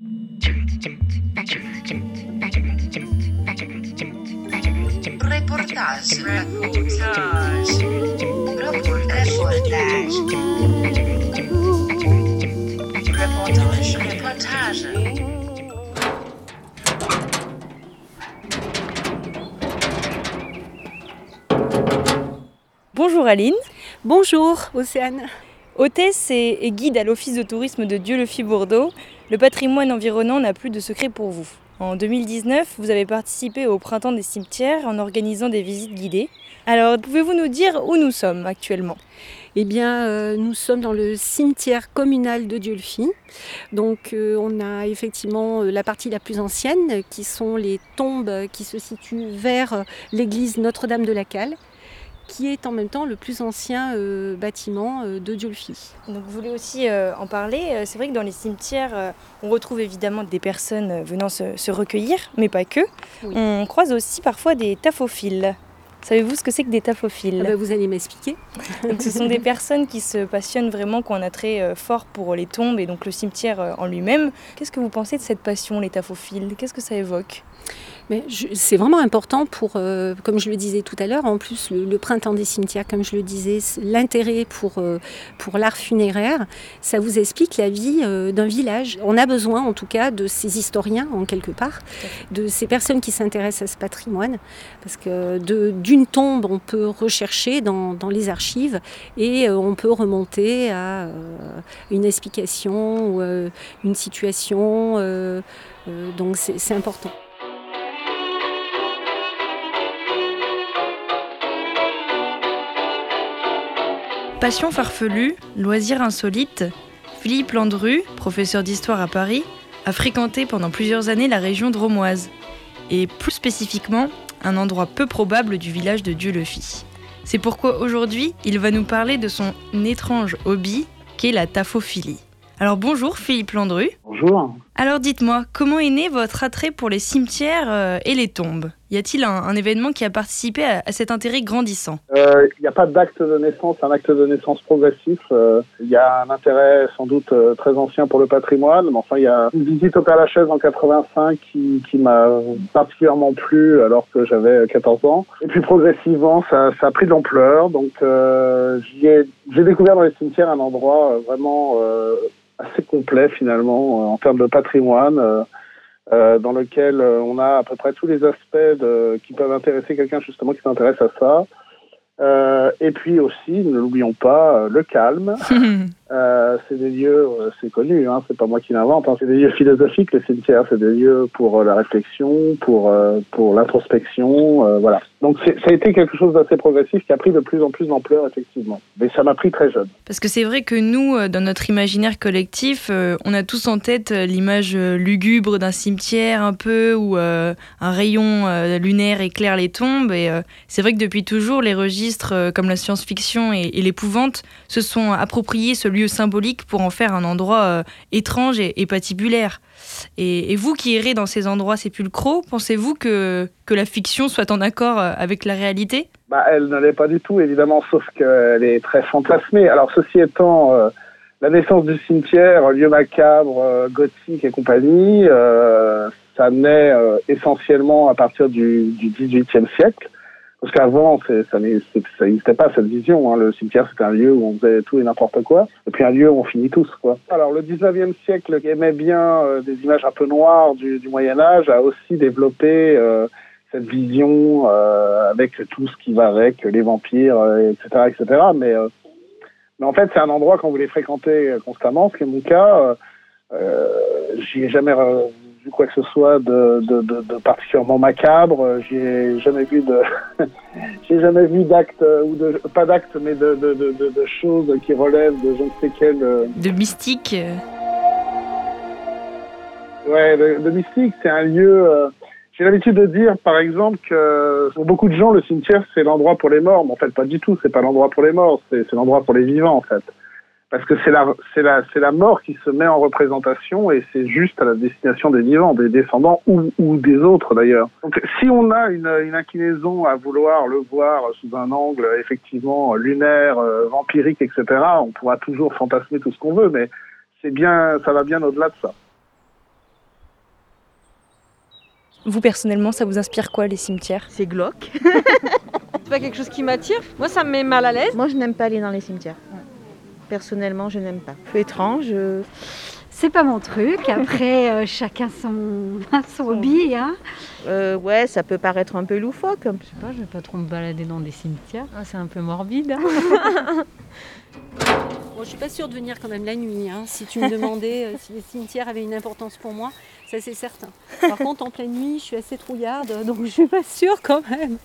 Reportage. Bonjour Aline. Bonjour Océane. Hôtesse et guide à l'Office de tourisme de Dieulefit-Bourdeaux, le patrimoine environnant n'a plus de secret pour vous. En 2019, vous avez participé au Printemps des cimetières en organisant des visites guidées. Alors, pouvez-vous nous dire où nous sommes actuellement ? Eh bien, nous sommes dans le cimetière communal de Dieulefit. Donc, on a effectivement la partie la plus ancienne, qui sont les tombes qui se situent vers l'église Notre-Dame de la Cale, qui est en même temps le plus ancien bâtiment de Dieulefit. Donc vous voulez aussi en parler. C'est vrai que dans les cimetières, on retrouve évidemment des personnes venant se recueillir, mais pas que. Oui. On croise aussi parfois des taphophiles. Savez-vous ce que c'est que des taphophiles ? Vous allez m'expliquer. Donc, ce sont des personnes qui se passionnent vraiment, qui ont un attrait fort pour les tombes et donc le cimetière en lui-même. Qu'est-ce que vous pensez de cette passion, les taphophiles ? Qu'est-ce que ça évoque ? C'est vraiment important pour, comme je le disais tout à l'heure, en plus le printemps des cimetières, comme je le disais, l'intérêt pour l'art funéraire, ça vous explique la vie d'un village. On a besoin en tout cas de ces historiens, en quelque part, de ces personnes qui s'intéressent à ce patrimoine, parce que d'une tombe, on peut rechercher dans les archives et on peut remonter à une explication ou une situation, donc c'est important. Passion farfelue, loisirs insolites, Philippe Landru, professeur d'histoire à Paris, a fréquenté pendant plusieurs années la région drômoise, et plus spécifiquement un endroit peu probable du village de Dieulefit. C'est pourquoi aujourd'hui, il va nous parler de son étrange hobby, qu'est la taphophilie. Alors bonjour Philippe Landru. Bonjour. Alors dites-moi, comment est né votre attrait pour les cimetières et les tombes ? Y a-t-il un événement qui a participé à cet intérêt grandissant ? Il n'y a pas d'acte de naissance, un acte de naissance progressif. Il y a un intérêt sans doute très ancien pour le patrimoine, mais enfin il y a une visite au Père-Lachaise en 85 qui m'a particulièrement plu alors que j'avais 14 ans. Et puis progressivement ça a pris de l'ampleur, donc j'ai découvert dans les cimetières un endroit vraiment assez complet finalement en termes de patrimoine. Dans lequel on a à peu près tous les aspects qui peuvent intéresser quelqu'un justement qui s'intéresse à ça. Et puis aussi, ne l'oublions pas, le calme. C'est des lieux, c'est connu, hein, c'est pas moi qui l'invente, hein, c'est des lieux philosophiques, le cimetière, c'est des lieux pour la réflexion, pour l'introspection, voilà. Donc ça a été quelque chose d'assez progressif qui a pris de plus en plus d'ampleur, effectivement. Mais ça m'a pris très jeune. Parce que c'est vrai que nous, dans notre imaginaire collectif, on a tous en tête l'image lugubre d'un cimetière un peu, où un rayon lunaire éclaire les tombes. Et c'est vrai que depuis toujours, les registres comme la science-fiction et l'épouvante se sont appropriés ce lieu symbolique pour en faire un endroit étrange et patibulaire. Et vous qui errez dans ces endroits sépulcraux, pensez-vous que la fiction soit en accord avec la réalité ? Elle ne l'est pas du tout, évidemment, sauf qu'elle est très fantasmée. Alors, ceci étant, la naissance du cimetière, lieu macabre, gothique et compagnie, ça naît essentiellement à partir du XVIIIe siècle. Parce qu'avant, ça n'existait pas cette vision. Hein. Le cimetière, c'était un lieu où on faisait tout et n'importe quoi. Et puis un lieu où on finit tous, quoi. Alors, le 19e siècle, qui aimait bien des images un peu noires du Moyen-Âge, a aussi développé cette vision avec tout ce qui va avec, les vampires, etc., etc. Mais en fait, c'est un endroit, quand vous les fréquentez constamment, ce qui est mon cas, j'y ai jamais vu quoi que ce soit de particulièrement macabre. J'ai jamais vu d'actes pas d'actes, mais de choses qui relèvent de je ne sais quel de mystique. Ouais, de mystique. C'est un lieu. J'ai l'habitude de dire, par exemple, que pour beaucoup de gens, le cimetière c'est l'endroit pour les morts. Mais en fait, pas du tout. C'est pas l'endroit pour les morts. C'est l'endroit pour les vivants, en fait. Parce que c'est la mort qui se met en représentation et c'est juste à la destination des vivants, des descendants ou des autres d'ailleurs. Donc si on a une inclinaison à vouloir le voir sous un angle effectivement lunaire, vampirique, etc., on pourra toujours fantasmer tout ce qu'on veut, mais ça va bien au-delà de ça. Vous, personnellement, ça vous inspire quoi, les cimetières ? C'est glauque. C'est pas quelque chose qui m'attire. Moi, ça me met mal à l'aise. Moi, je n'aime pas aller dans les cimetières. Personnellement, je n'aime pas. C'est étrange. C'est pas mon truc. Après, chacun son hobby. Hein. Ouais, ça peut paraître un peu loufoque. Je sais pas, je vais pas trop me balader dans des cimetières. C'est un peu morbide. Bon, je suis pas sûre de venir quand même la nuit. Hein. Si tu me demandais si les cimetières avaient une importance pour moi, ça c'est certain. Par contre, en pleine nuit, je suis assez trouillarde, donc je suis pas sûre quand même.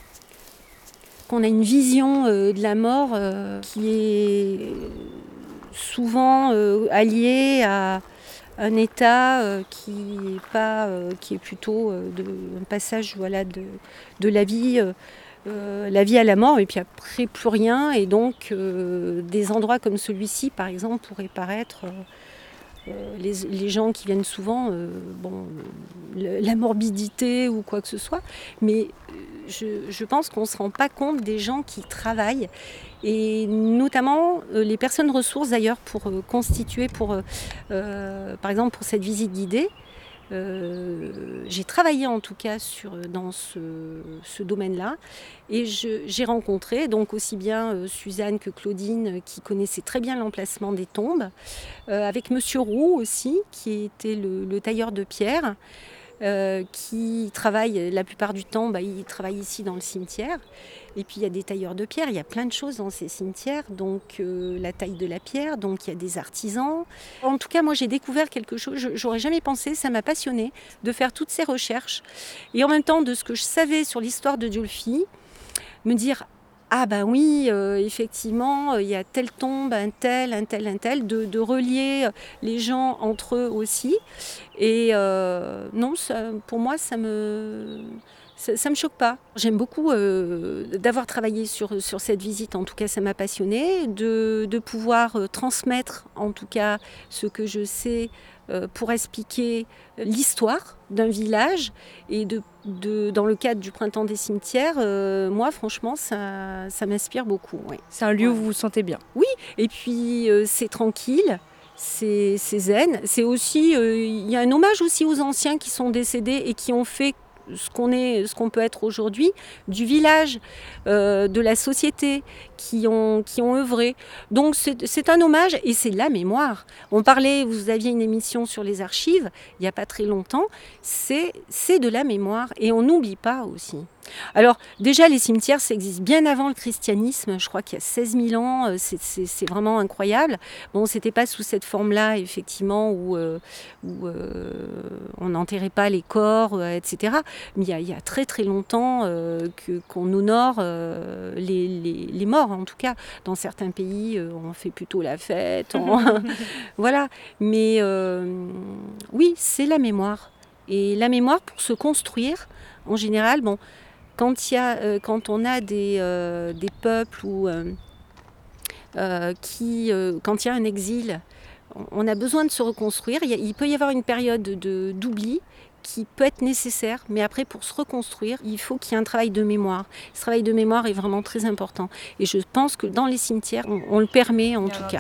Qu'on a une vision de la mort qui est souvent alliée à un état qui est plutôt un passage de la vie à la mort, et puis après plus rien. Et donc des endroits comme celui-ci, par exemple, pourraient paraître les gens qui viennent souvent, la morbidité ou quoi que ce soit, mais je pense qu'on ne se rend pas compte des gens qui travaillent, et notamment les personnes ressources d'ailleurs pour constituer, par exemple pour cette visite guidée. J'ai travaillé en tout cas dans ce domaine-là, et j'ai rencontré donc aussi bien Suzanne que Claudine qui connaissaient très bien l'emplacement des tombes, avec Monsieur Roux aussi qui était le tailleur de pierre, qui travaille la plupart du temps, il travaille ici dans le cimetière. Et puis il y a des tailleurs de pierre, il y a plein de choses dans ces cimetières, donc la taille de la pierre, donc il y a des artisans. En tout cas, moi j'ai découvert quelque chose, j'aurais jamais pensé, ça m'a passionnée de faire toutes ces recherches. Et en même temps, de ce que je savais sur l'histoire de Diolfi, me dire ah ben oui, effectivement, il y a telle tombe, un tel, de relier les gens entre eux aussi. Et non, pour moi, ça me choque pas. J'aime beaucoup d'avoir travaillé sur cette visite, en tout cas ça m'a passionnée, de pouvoir transmettre en tout cas ce que je sais pour expliquer l'histoire d'un village, et dans le cadre du Printemps des cimetières, moi franchement ça m'inspire beaucoup. Ouais. C'est un lieu où vous vous sentez bien. Oui, et puis c'est tranquille. C'est zen. C'est aussi, il y a un hommage aussi aux anciens qui sont décédés et qui ont fait ce qu'on peut être aujourd'hui, du village, de la société, qui ont œuvré. Donc c'est un hommage, et c'est la mémoire. Vous aviez une émission sur les archives, il n'y a pas très longtemps, c'est de la mémoire, et on n'oublie pas aussi. Alors déjà les cimetières, ça existe bien avant le christianisme, je crois qu'il y a 16 000 ans, c'est vraiment incroyable. Bon, c'était pas sous cette forme-là effectivement où on n'enterrait pas les corps, etc. Mais il y a très très longtemps qu'on honore les morts, en tout cas. Dans certains pays, on fait plutôt la fête, voilà. Mais oui, c'est la mémoire. Et la mémoire, pour se construire, en général, quand on a des peuples quand il y a un exil, on a besoin de se reconstruire. Il peut y avoir une période d'oubli qui peut être nécessaire, mais après, pour se reconstruire, il faut qu'il y ait un travail de mémoire. Ce travail de mémoire est vraiment très important. Et je pense que dans les cimetières, on le permet en tout cas.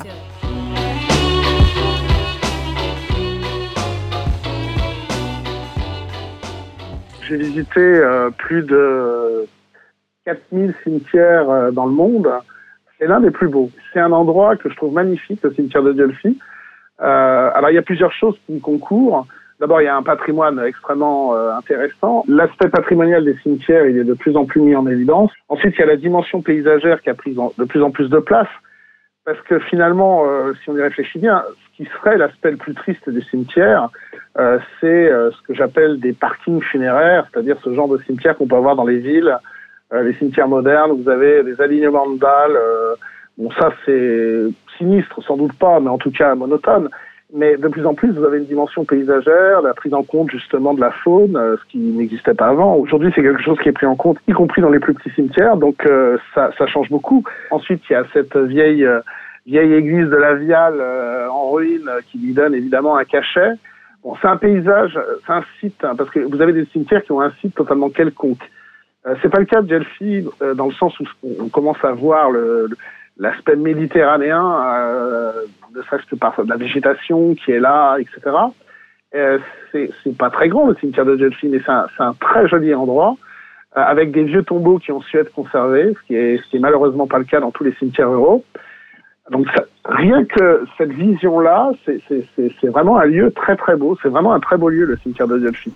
J'ai visité plus de 4000 cimetières dans le monde. C'est l'un des plus beaux. C'est un endroit que je trouve magnifique, le cimetière de Diolfi. Alors, il y a plusieurs choses qui concourent. D'abord, il y a un patrimoine extrêmement intéressant. L'aspect patrimonial des cimetières, il est de plus en plus mis en évidence. Ensuite, il y a la dimension paysagère qui a pris de plus en plus de place. Parce que finalement, si on y réfléchit bien, ce qui serait l'aspect le plus triste des cimetières, c'est ce que j'appelle des parkings funéraires, c'est-à-dire ce genre de cimetières qu'on peut avoir dans les villes, les cimetières modernes, où vous avez des alignements de dalles. Bon, ça, c'est sinistre, sans doute pas, mais en tout cas monotone. Mais de plus en plus, vous avez une dimension paysagère, la prise en compte justement de la faune, ce qui n'existait pas avant. Aujourd'hui, c'est quelque chose qui est pris en compte, y compris dans les plus petits cimetières, donc ça change beaucoup. Ensuite, il y a cette vieille église de la Viale en ruine qui lui donne évidemment un cachet. Bon, c'est un paysage, c'est un site, parce que vous avez des cimetières qui ont un site totalement quelconque. C'est pas le cas de Diolfi, dans le sens où on commence à voir l'aspect méditerranéen, ne serait-ce que par la végétation qui est là, etc. C'est pas très grand le cimetière de Jellefy, mais c'est un très joli endroit avec des vieux tombeaux qui ont su être conservés, ce qui est malheureusement pas le cas dans tous les cimetières ruraux. Donc rien que cette vision-là, c'est vraiment un lieu très très beau. C'est vraiment un très beau lieu, le cimetière de Jellefy.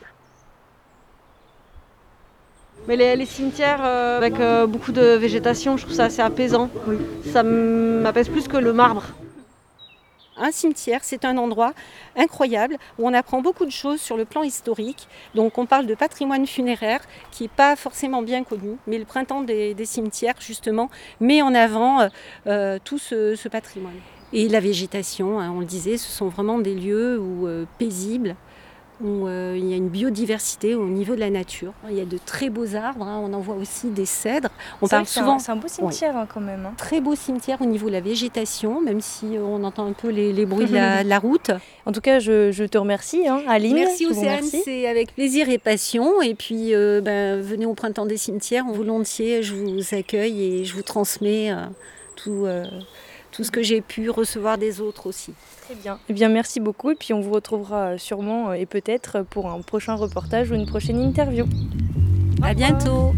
Mais les cimetières avec beaucoup de végétation, je trouve ça assez apaisant. Oui. Ça m'apaise plus que le marbre. Un cimetière, c'est un endroit incroyable où on apprend beaucoup de choses sur le plan historique. Donc on parle de patrimoine funéraire qui n'est pas forcément bien connu, mais le printemps des cimetières justement met en avant tout ce patrimoine. Et la végétation, hein, on le disait, ce sont vraiment des lieux paisibles, où il y a une biodiversité au niveau de la nature. Il y a de très beaux arbres, hein, on en voit aussi des cèdres. On parle souvent. C'est un beau cimetière quand même. Hein. Très beau cimetière au niveau de la végétation, même si on entend un peu les bruits de la route. En tout cas, je te remercie, Aline. Merci Océane, c'est avec plaisir et passion. Et puis venez au printemps des cimetières, volontiers, je vous accueille et je vous transmets tout ce que j'ai pu recevoir des autres aussi. Très bien. Eh bien, merci beaucoup. Et puis, on vous retrouvera sûrement et peut-être pour un prochain reportage ou une prochaine interview. À bientôt.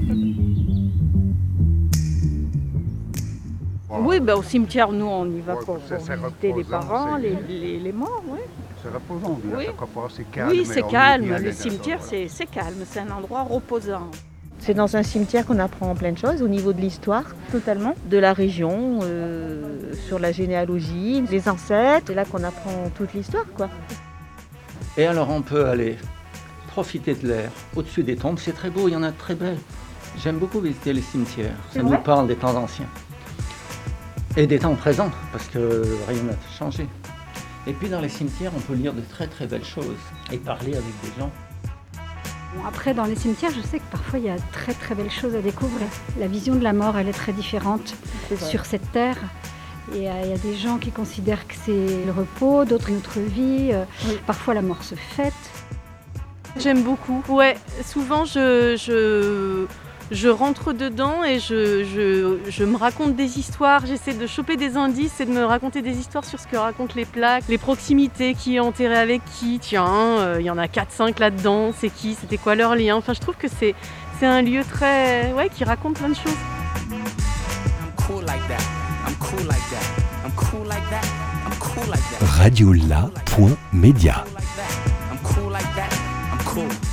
Oui, au cimetière, nous, on y va pour visiter les parents, les morts. Oui. C'est reposant, oui. À chaque fois, c'est calme. Oui, c'est calme. Le cimetière, c'est calme. C'est un endroit reposant. C'est dans un cimetière qu'on apprend plein de choses au niveau de l'histoire, Totalement. de la région, sur la généalogie, les ancêtres. C'est là qu'on apprend toute l'histoire, quoi. Et alors on peut aller profiter de l'air au-dessus des tombes, c'est très beau, il y en a de très belles. J'aime beaucoup visiter les cimetières, ça nous parle des temps anciens. Et des temps présents, parce que rien n'a changé. Et puis dans les cimetières, on peut lire de très très belles choses et parler avec des gens. Bon, après, dans les cimetières, je sais que parfois, il y a très très belles choses à découvrir. La vision de la mort, elle est très différente sur cette terre. Et il y a des gens qui considèrent que c'est le repos, d'autres une autre vie. Parfois, la mort se fête. J'aime beaucoup. Ouais, souvent je rentre dedans et je me raconte des histoires. J'essaie de choper des indices et de me raconter des histoires sur ce que racontent les plaques, les proximités, qui est enterré avec qui. Tiens, il y en a 4-5 là-dedans. C'est qui? C'était quoi leur lien? Enfin, je trouve que c'est un lieu très, qui raconte plein de choses. Radiola.media. I'm cool.